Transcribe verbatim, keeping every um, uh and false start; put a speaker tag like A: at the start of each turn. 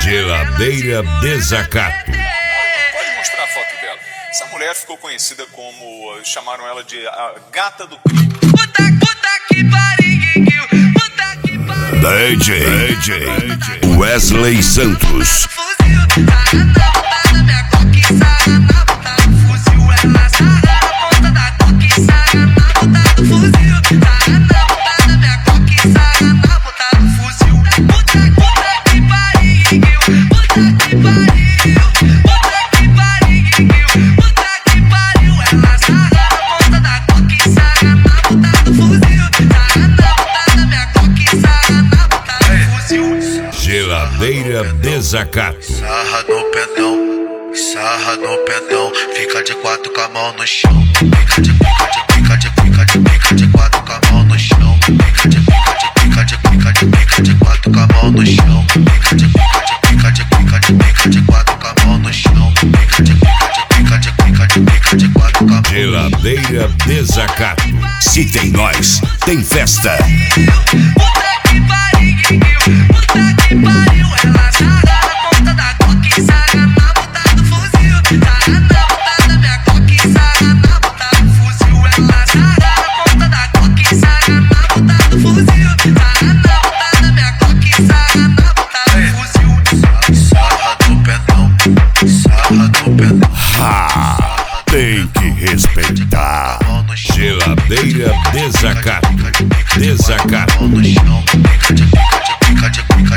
A: Geladeira Desacato.
B: Pode mostrar a foto dela. Essa mulher ficou conhecida como... chamaram ela de a gata do crime.
C: Puta, puta que pariu, puta que pariu.
A: D J, D J Wesley Santos.
C: Fuzil, sarra na ponta da minha coque, sarra na ponta do fuzil. Ela sarra na ponta da coque, sarra na ponta do fuzil. Sarra na ponta da minha coque, sarra na ponta do fuzil. Puta, puta que pariu, puta que pariu, puta que pariu, puta que pariu. Ela sarra na ponta da coque, sarra na ponta do fuzil. Sarra na ponta da minha coque, sarra na ponta do fuzil.
A: Geladeira Desacato.
D: Sarra no pedão, sarra no pedão. Fica de quatro com a mão no chão. Fica de, fica de, fica de, fica de, fica de quatro com a mão no chão. Fica de, fica de, fica de, fica de, fica de quatro com a mão no chão. Fica de, fica de, fica de, fica de, fica de quatro com a mão no chão. Fica de, fica de, fica de, fica de, fica de quatro com a mão no chão.
A: Geladeira Desacato. Se tem nós, tem festa.
C: Puta que pariu, puta que pariu. Ela sarra na ponta da coque, sarra na ponta do fuzil. Sarra na ponta da minha coque, sarra na ponta do fuzil. Ela sarra na ponta da coque, sarra na ponta do fuzil. Sarra na ponta da minha coque, sarra na ponta do fuzil.
D: Sarra no pedão, sarra no pedão.
A: Ah, tem que respeitar. Geladeira Desacato. Desacato.
D: No chão, fica de, fica de, fica de, fica